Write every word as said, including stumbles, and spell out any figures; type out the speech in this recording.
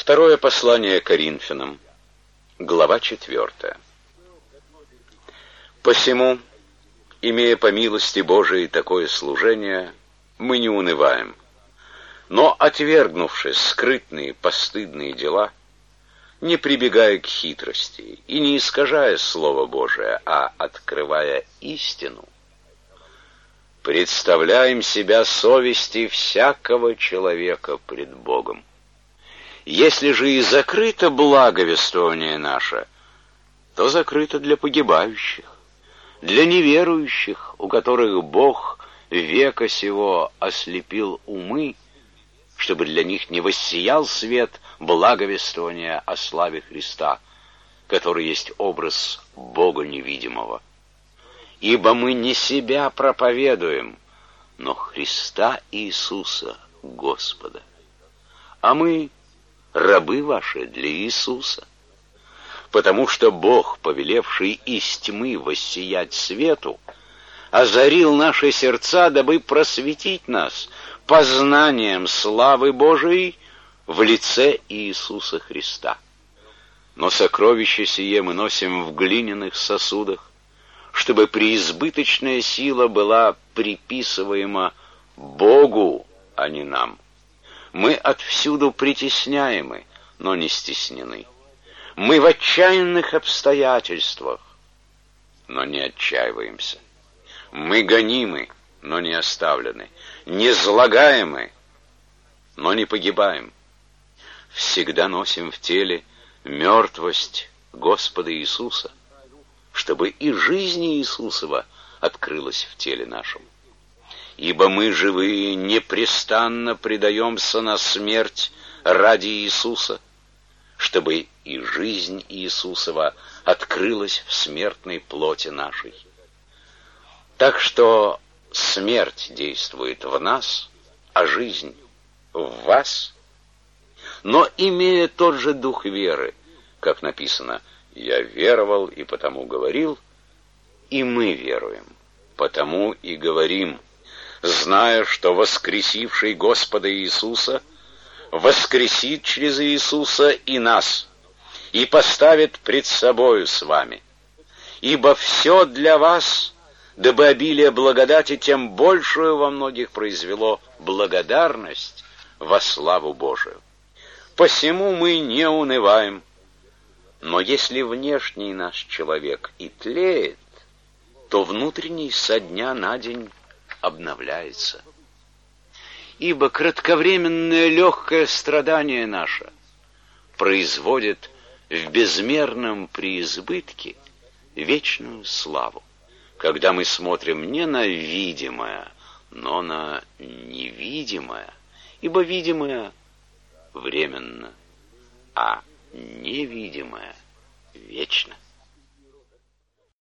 Второе послание Коринфянам, глава четвертая. Посему, имея по милости Божией такое служение, мы не унываем, но, отвергнувши скрытные постыдные дела, не прибегая к хитрости и не искажая Слово Божие, а открывая истину, представляем себя совести всякого человека пред Богом. Если же и закрыто благовествование наше, то закрыто для погибающих, для неверующих, у которых Бог века сего ослепил умы, чтобы для них не воссиял свет благовествования о славе Христа, который есть образ Бога невидимого. Ибо мы не себя проповедуем, но Христа Иисуса, Господа. А мы рабы ваши для Иисуса, потому что Бог, повелевший из тьмы воссиять свету, озарил наши сердца, дабы просветить нас познанием славы Божией в лице Иисуса Христа. Но сокровище сие мы носим в глиняных сосудах, чтобы преизбыточная сила была приписываема Богу, а не нам. Мы отвсюду притесняемы, но не стеснены. Мы в отчаянных обстоятельствах, но не отчаиваемся. Мы гонимы, но не оставлены. Не злагаемы, но не погибаем. Всегда носим в теле мертвость Господа Иисуса, чтобы и жизнь Иисусова открылась в теле нашем. Ибо мы, живые, непрестанно предаемся на смерть ради Иисуса, чтобы и жизнь Иисусова открылась в смертной плоти нашей. Так что смерть действует в нас, а жизнь в вас. Но имея тот же дух веры, как написано: «Я веровал и потому говорил», и мы веруем, потому и говорим, зная, что воскресивший Господа Иисуса воскресит через Иисуса и нас, и поставит пред собою с вами. Ибо все для вас, дабы обилие благодати тем большую во многих произвело благодарность во славу Божию. Посему мы не унываем, но если внешний наш человек и тлеет, то внутренний со дня на день обновляется. Ибо кратковременное легкое страдание наше производит в безмерном преизбытке вечную славу, когда мы смотрим не на видимое, но на невидимое, ибо видимое временно, а невидимое вечно.